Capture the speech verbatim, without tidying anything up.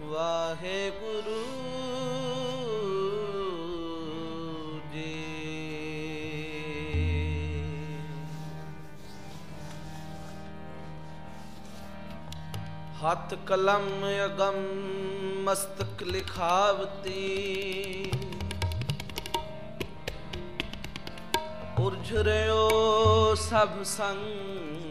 ਵਾਹਿਗੁਰੂ ਜੀ। ਹੱਥ ਕਲਮ ਅਗਮ ਮਸਤਕ ਲਿਖਾਵਤੀ, ਉਰਝ ਰਿਓ ਸਭ ਸੰਗ